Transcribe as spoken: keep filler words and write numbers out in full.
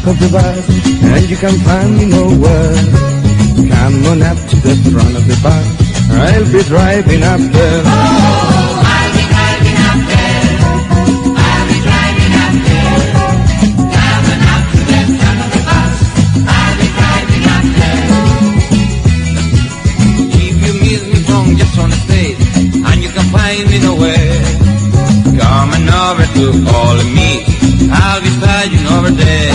back of the bus, and you can find me nowhere. Come on up to the front of the bus, I'll be driving up there. Oh, I'll be driving up there. I'll be driving up there. Come on up to the front of the bus, I'll be driving up there. If you miss me from just on the stage, and you can find me nowhere, coming over to all of me, I'll be sliding over there.